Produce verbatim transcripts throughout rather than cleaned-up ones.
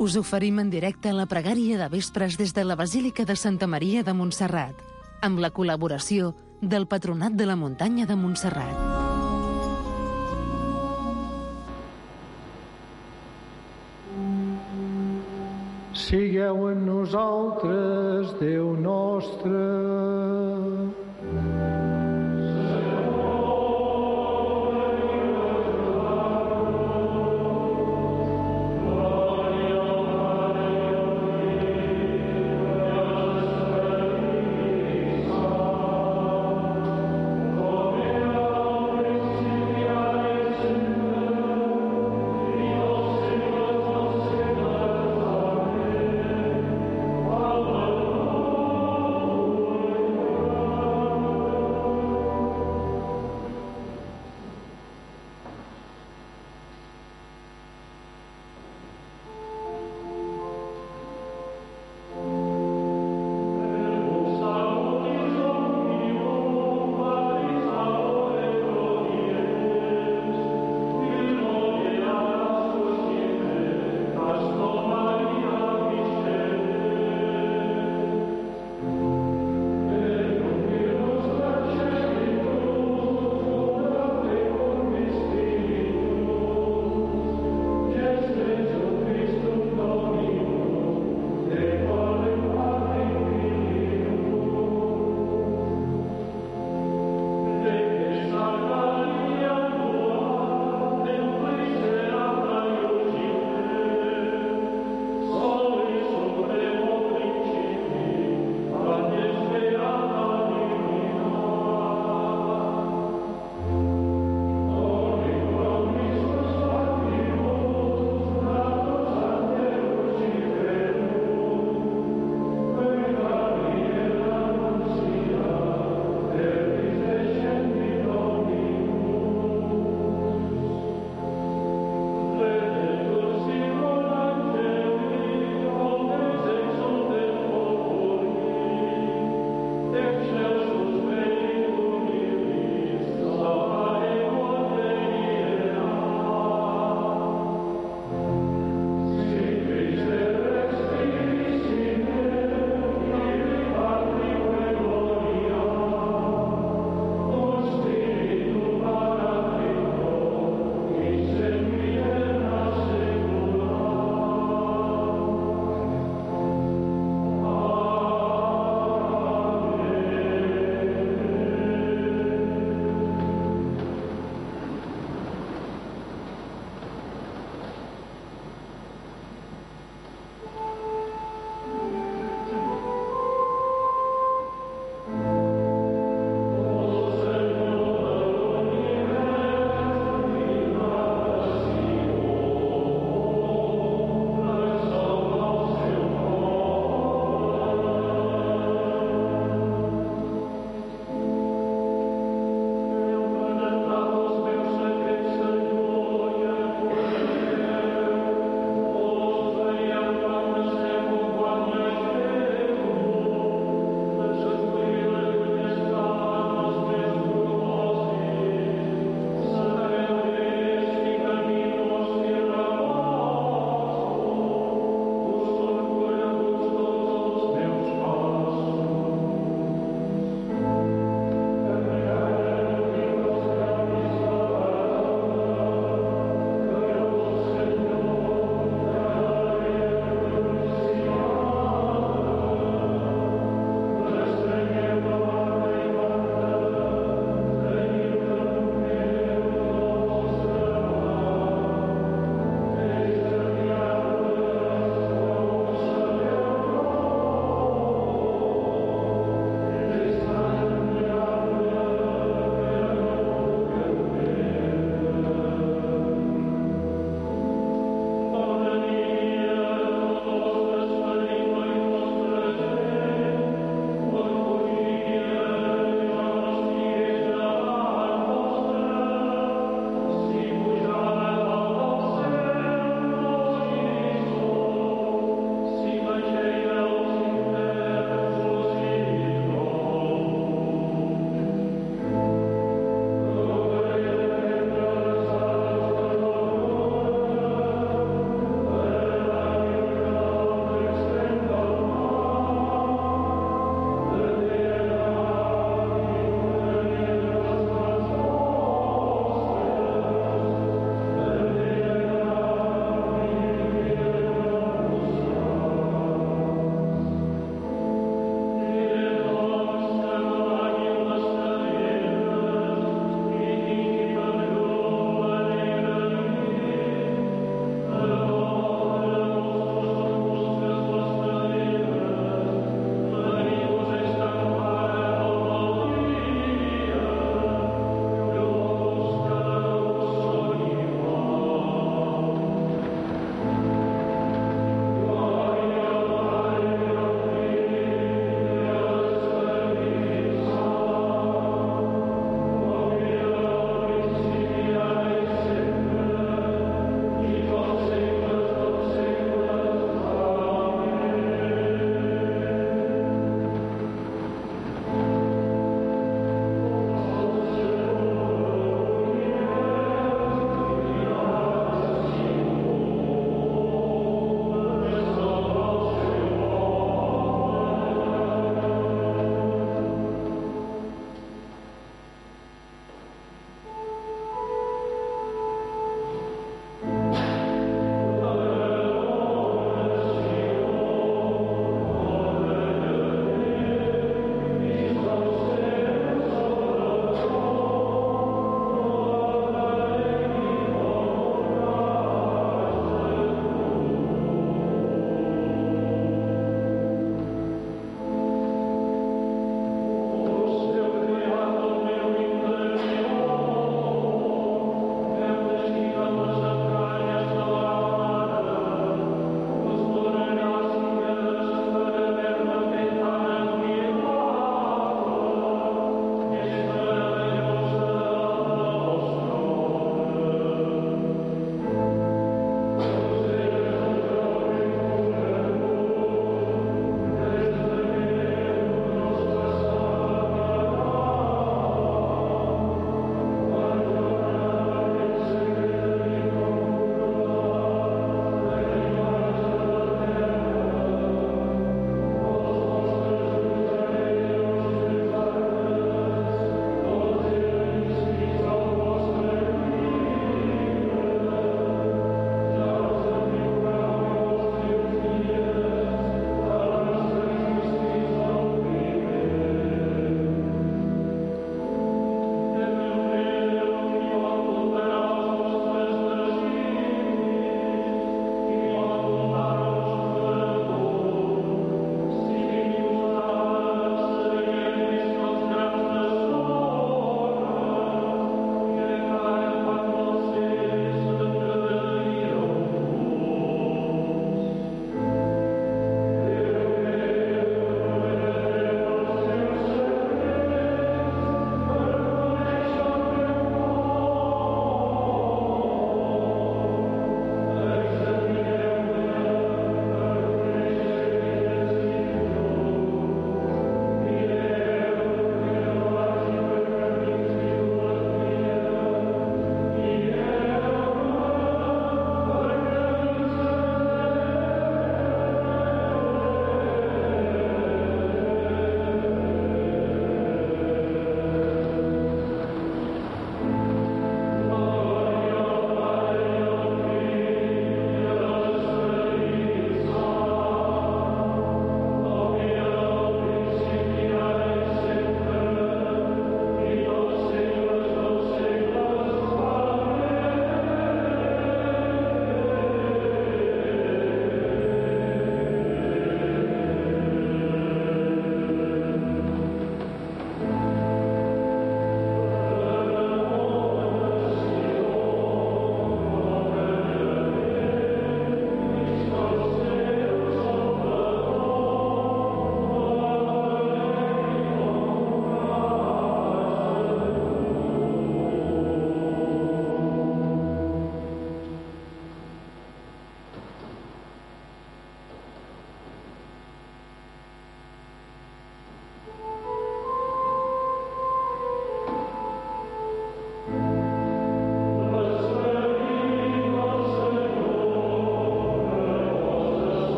Us oferim en directe la pregària de vespres des de la Basílica de Santa Maria de Montserrat, amb la col·laboració del Patronat de la Muntanya de Montserrat. Sigueu en nosaltres, Déu nostre.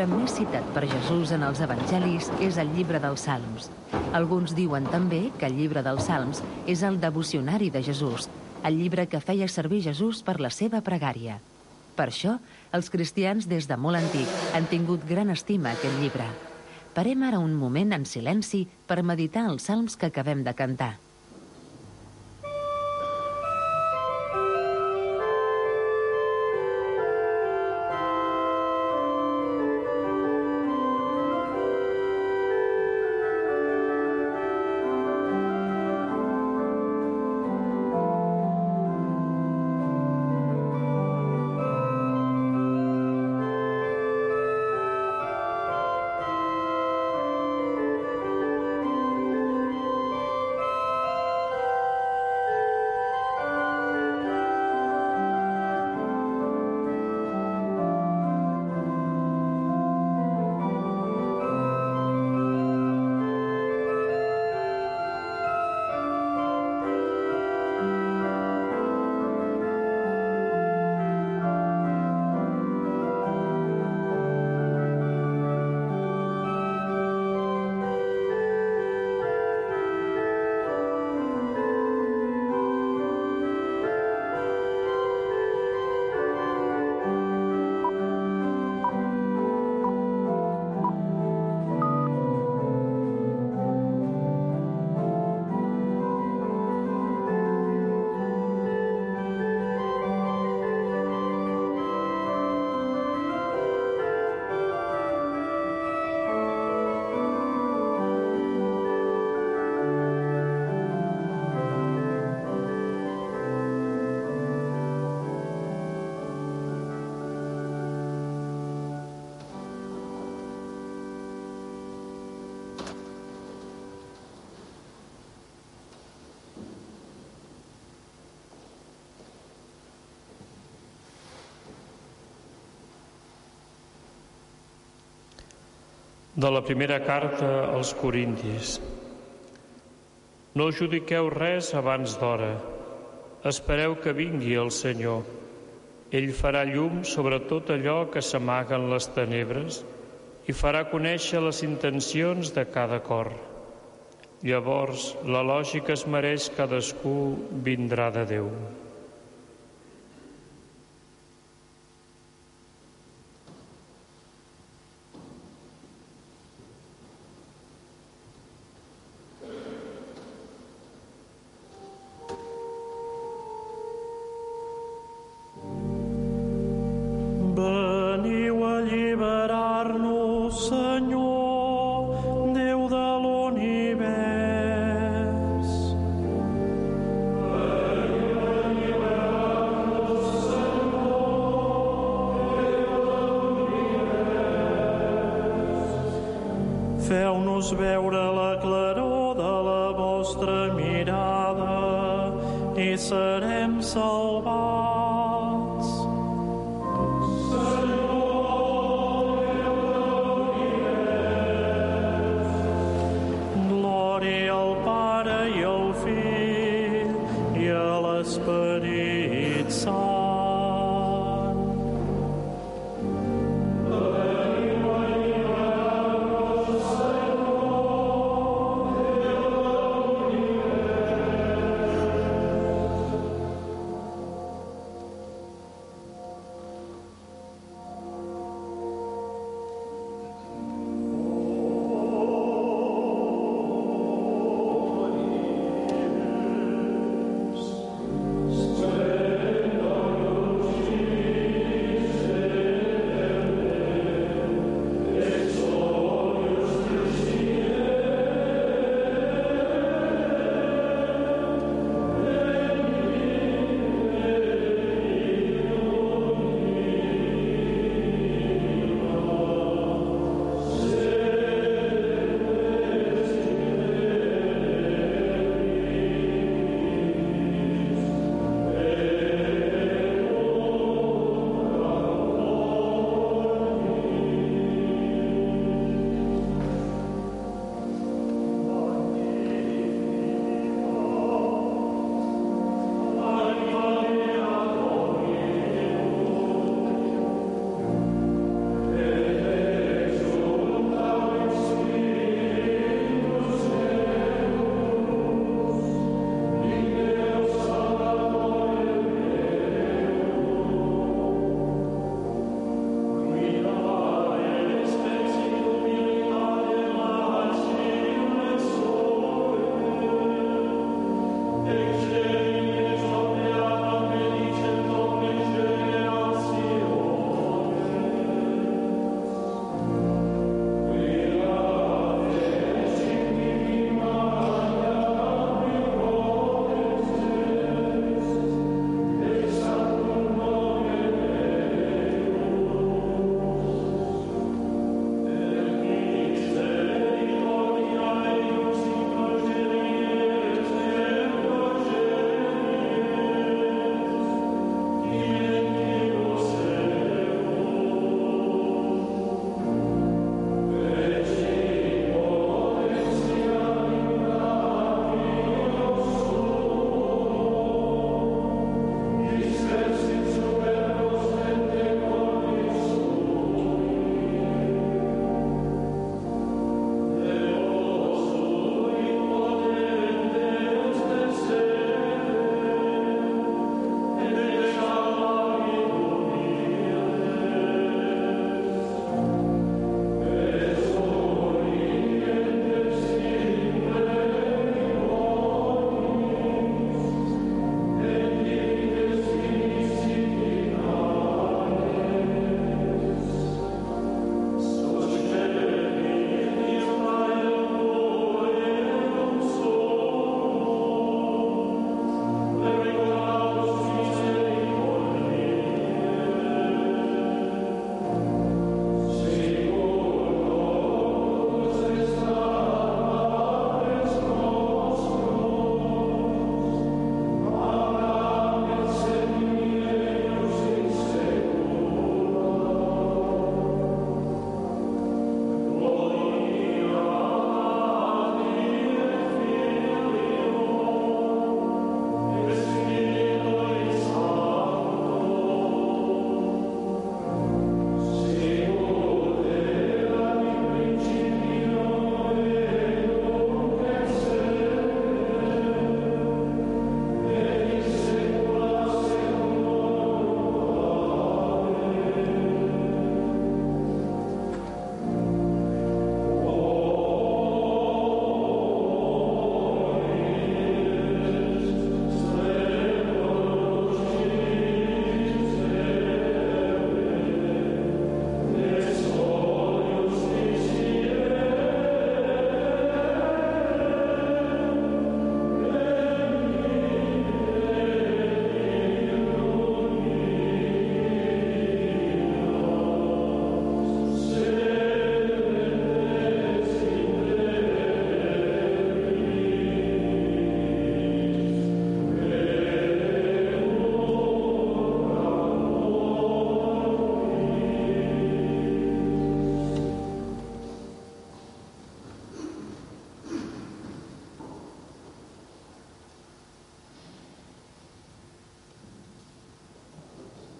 llibre més citat per Jesús en els evangelis és el llibre dels Salms. Alguns diuen també que el llibre dels Salms és el devocionari de Jesús, el llibre que feia servir Jesús per la seva pregària. Per això, els cristians des de molt antic han tingut gran estima a aquest llibre. Parem ara un moment en silenci per meditar els salms que acabem de cantar. De la primera carta als Corintis. No judiqueu res abans d'hora. Espereu que vingui el Senyor. Ell farà llum sobre tot allò que s'amaga en les tenebres i farà conèixer les intencions de cada cor. Llavors, l'elogi que es mereix cadascú vindrà de Déu. Veniu a alliberar-nos, Senyor, Déu de l'univers. Veniu a alliberar-nos, Senyor, Déu de l'univers. Feu-nos veure la claror de la vostra mirada i serem salvats.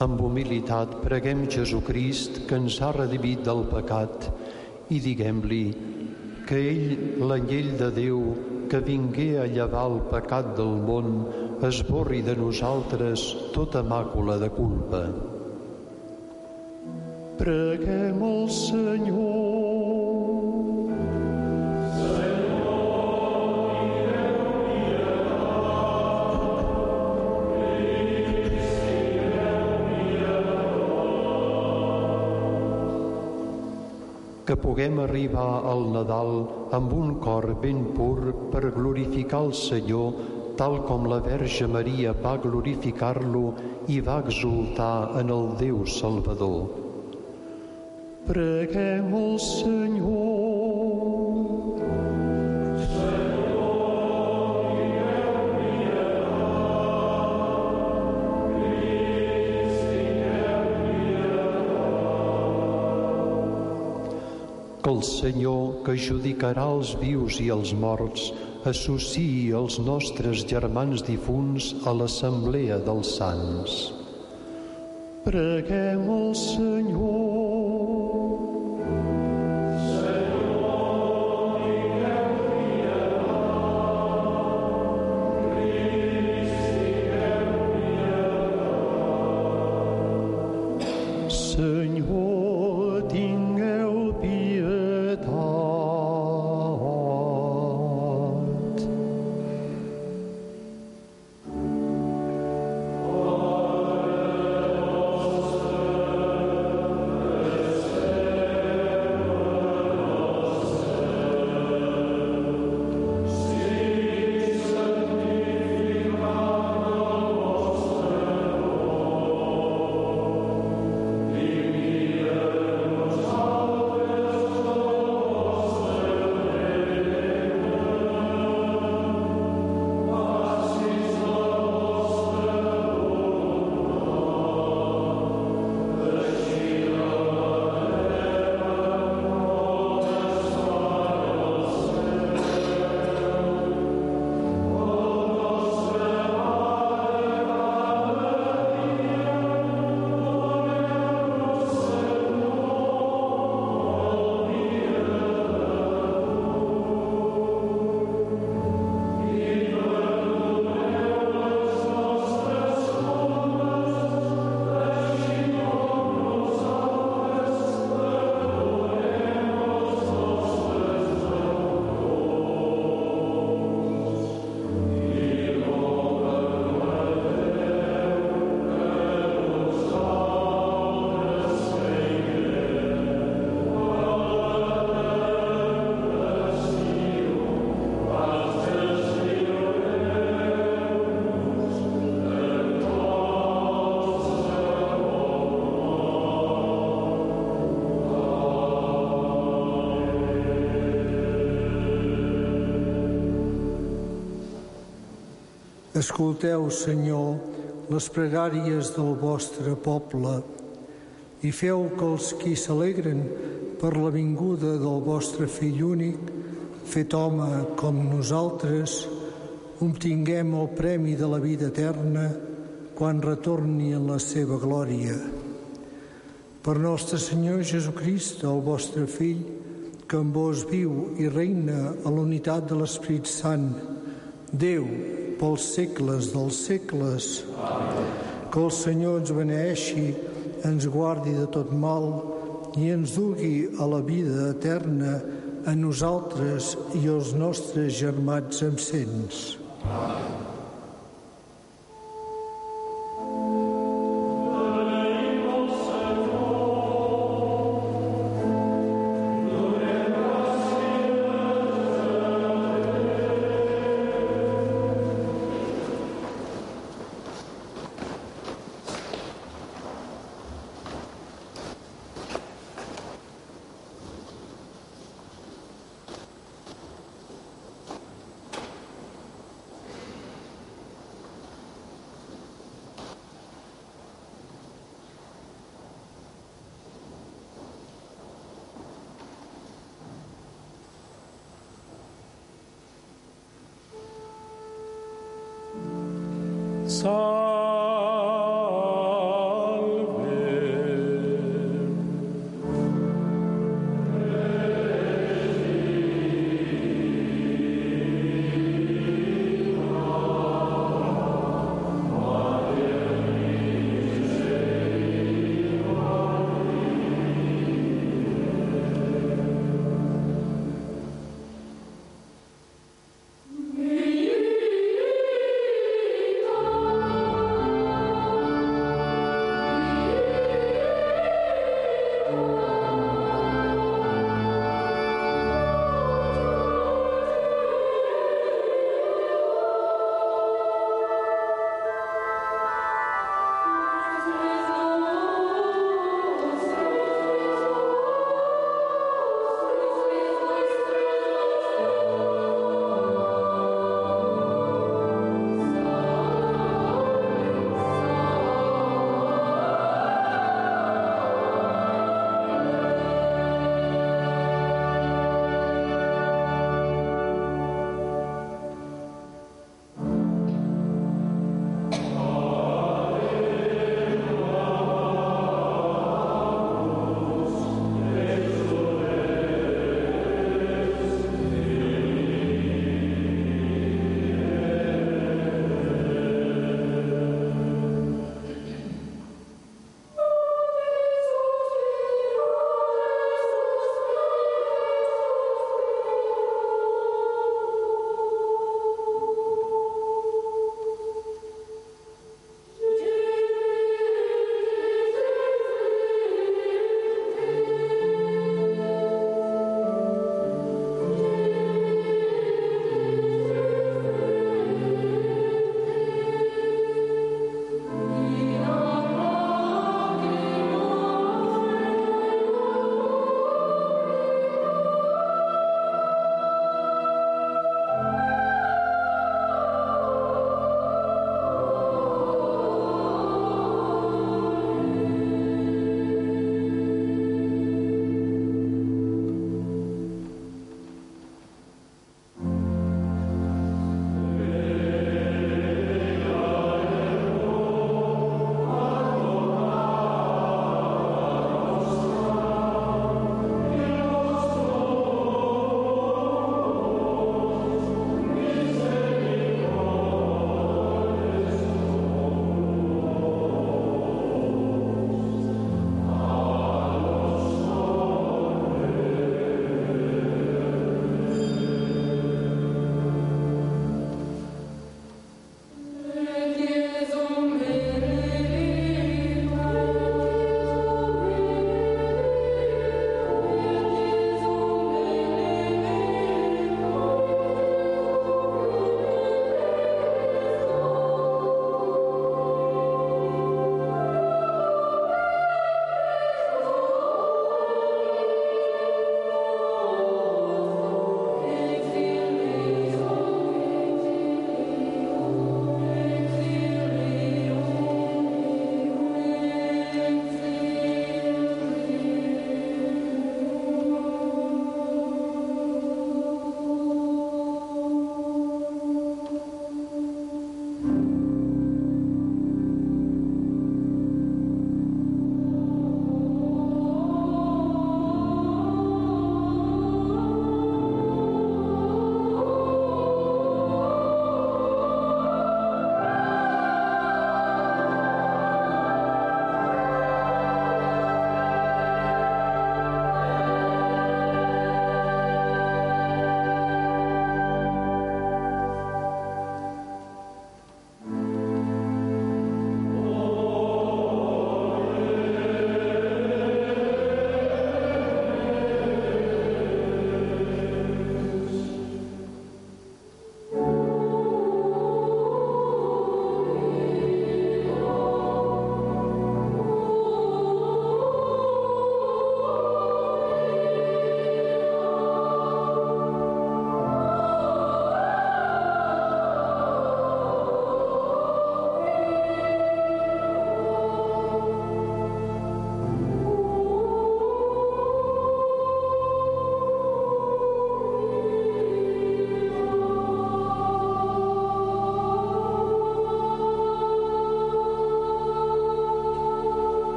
Amb humilitat preguem Jesucrist, que ens ha redimit del pecat, i diguem-li que ell, l'anyell de Déu, que vingué a llevar el pecat del món, esborri de nosaltres tota màcula de culpa. Preguem al Senyor. Que puguem arribar al Nadal amb un cor ben pur per glorificar el Senyor, tal com la Verge Maria va glorificar-lo i va exultar en el Déu Salvador. Preguem al Senyor. Que el Senyor, que judicarà els vius i els morts, associï els nostres germans difunts a l'Assemblea dels Sants. Preguem al Senyor. Senyor, tingueu pietat. Escolteu, Senyor, les pregàries del vostre poble i feu que els qui s'alegren per la vinguda del vostre Fill únic, fet home com nosaltres, obtinguem el premi de la vida eterna quan retorni en la seva glòria. Per nostre Senyor Jesucrist, el vostre Fill, que amb vos viu i reina a l'unitat de l'Esperit Sant, Déu, pels segles dels segles. Amén. Que el Senyor ens beneeixi, ens guardi de tot mal i ens dugui a la vida eterna a nosaltres i als nostres germans absents. Amén. Salve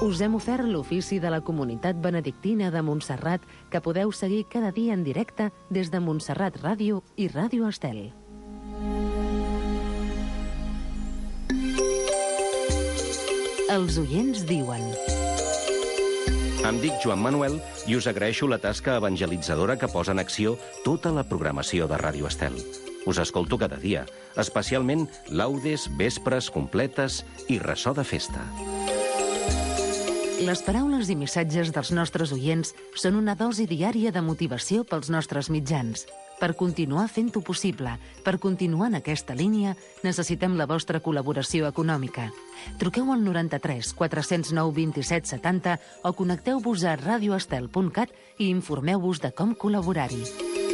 Us hem ofert l'ofici de la Comunitat Benedictina de Montserrat, que podeu seguir cada dia en directe des de Montserrat Ràdio i Ràdio Estel. Els oients diuen... Em dic Joan Manuel i us agraeixo la tasca evangelitzadora que posa en acció tota la programació de Ràdio Estel. Us escolto cada dia, especialment laudes, vespres, completes i ressò de festa. Les paraules i missatges dels nostres oients són una dosi diària de motivació pels nostres mitjans. Per continuar fent-ho possible, per continuar en aquesta línia, necessitem la vostra col·laboració econòmica. Truqueu al noranta-tres quatre cents nou vint-i-set setanta o connecteu-vos a radioestel punt cat i informeu-vos de com col·laborar-hi.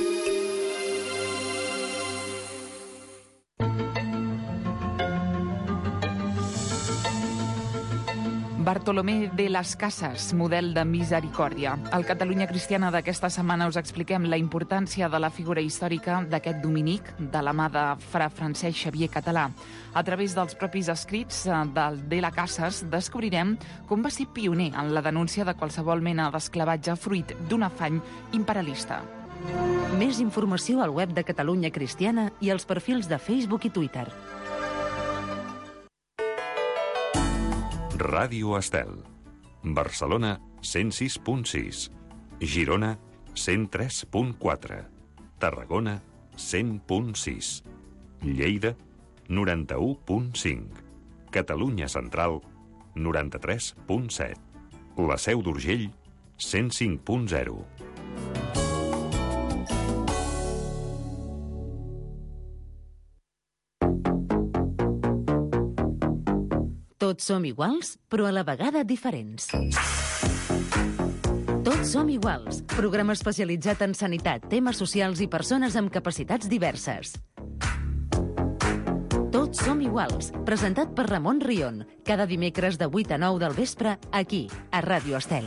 Bartolomé de las Casas, model de misericòrdia. Al Catalunya Cristiana d'aquesta setmana us expliquem la importància de la figura històrica d'aquest dominic, de la mà de fra Francesc Xavier Català. A través dels propis escrits del de las Casas descobrirem com va ser pioner en la denúncia de qualsevol mena d'esclavatge fruit d'un afany imperialista. Més informació al web de Catalunya Cristiana i als perfils de Facebook i Twitter. Ràdio Estel. Barcelona, cent sis punt sis. Girona, cent tres punt quatre. Tarragona, cent punt sis. Lleida, noranta-u punt cinc. Catalunya Central, noranta-tres punt set. La Seu d'Urgell, cent cinc punt zero. Tots som iguals, però a la vegada diferents. Tots som iguals, programa especialitzat en sanitat, temes socials i persones amb capacitats diverses. Tots som iguals, presentat per Ramon Rion, cada dimecres de vuit a nou del vespre, aquí, a Ràdio Estel.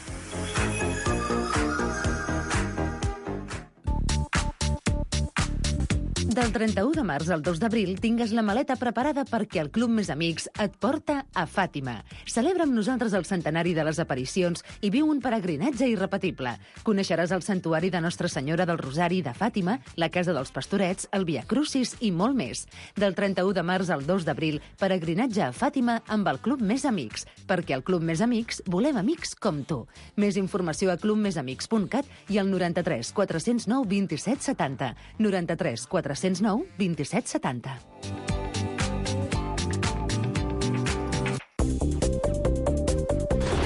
Del trenta-u de març al dos d'abril tingues la maleta preparada perquè el Club Més Amics et porta a Fàtima. Celebra amb nosaltres el centenari de les aparicions i viu un peregrinatge irrepetible. Coneixeràs el santuari de Nostra Senyora del Rosari de Fàtima, la Casa dels Pastorets, el Via Crucis i molt més. Del trenta-u de març al dos d'abril, peregrinatge a Fàtima amb el Club Més Amics, perquè al Club Més Amics volem amics com tu. Més informació a club més amics punt cat i al noranta-tres quatre cents nou vint-i-set setanta. noranta-tres quatre cents nou vint-i-set setanta.